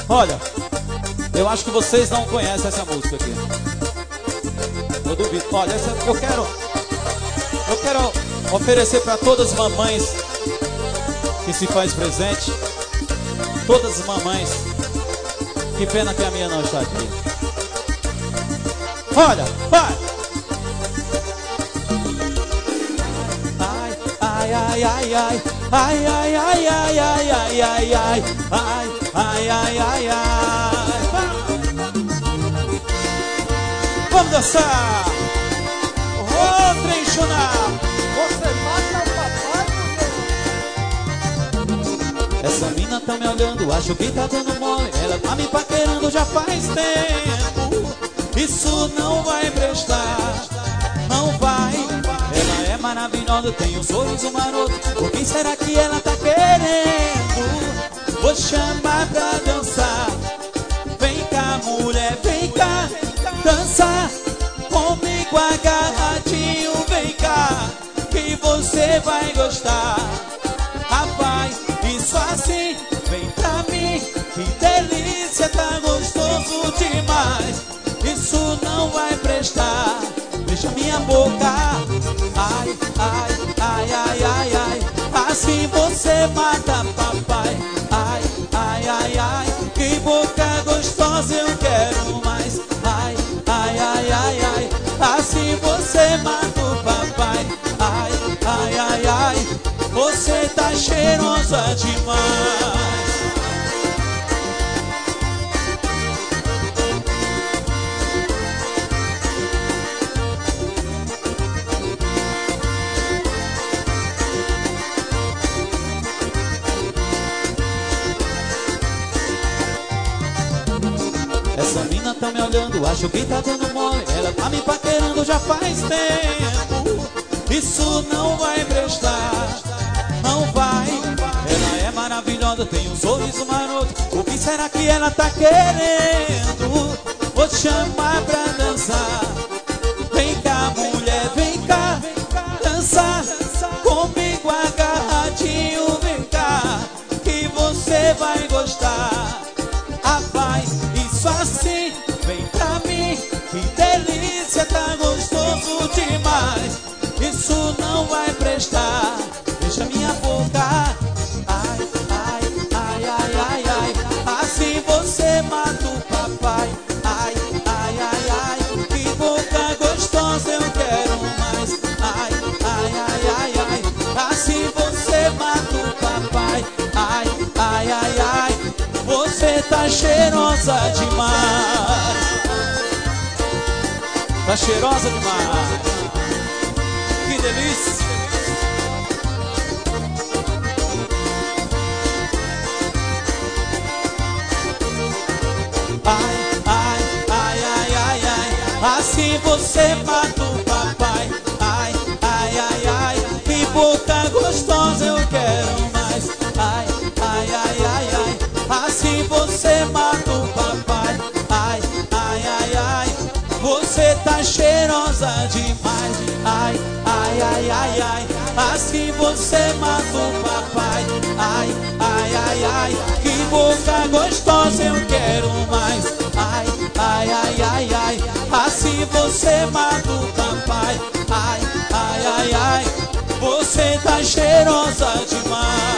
Olha, eu acho que vocês não conhecem essa música aqui. Eu duvido. Olha, eu quero oferecer para todas as mamães que se faz presente. Todas as mamães. Que pena que a minha não está aqui. Olha, vai! Ai, ai, ai, ai. Ai, ai, ai, ai, ai, ai, ai, ai. Ai, ai, ai, ai, ai. Vamos dançar! Ô, trem chunar! Você mata o papai, Essa mina tá me olhando, acho que tá dando mole. Ela tá me paquerando já faz tempo. Isso não vai prestar, não vai. Ela é maravilhosa, tem um sorriso maroto. Por quem será que ela tá querendo? Vou chamar pra dançar. Vem cá, mulher, vem cá, dança comigo agarradinho. Vem cá, que você vai gostar. Rapaz, isso assim, vem pra mim. Que delícia, tá gostoso demais. Isso não vai prestar. Deixa minha boca. Ai, ai, ai, ai, ai, ai. Assim você mata papai. Ai, ai, ai, ai. Que boca gostosa, eu quero mais. Ai, ai, ai, ai, ai. Assim você mata o papai. Ai, ai, ai, ai. Você tá cheirosa demais. Essa mina tá me olhando, acho que tá dando mole. Ela tá me paquerando já faz tempo. Isso não vai prestar, não vai. Ela é maravilhosa, tem um sorriso maroto. O que será que ela tá querendo? Vou te chamar pra dançar. Vem cá, mulher, vem cá, dança comigo agarradinho. Vem cá, que você vai gostar. Rapaz, isso assim, vem pra mim. Que delícia, tá gostoso demais. Isso não vai prestar. Deixa minha boca. Ai, ai, ai, ai, ai, ai. Assim você mata o papai. Ai, ai, ai, ai. Que boca gostosa, eu quero mais. Ai, ai, ai, ai, ai. Assim você mata o papai. Ai, ai, ai, ai. Você tá cheirosa demais. Tá cheirosa demais. Que delícia. Ai, ai, ai, ai, ai, ai. Assim você mata o papai. Ai, ai, ai, ai. Que boca gostosa, eu quero mais. Ai, ai, ai, ai, ai. Assim você mata o papai. Ai, ai, ai, ai. Você tá cheirosa demais. Ai, ai, ai, ai, ai. Assim você mata o papai. Ai, ai, ai, ai. Que boca gostosa, eu quero mais. Ai, ai, ai, ai, ai. Assim você mata o papai. Ai, ai, ai, ai. Você tá cheirosa demais.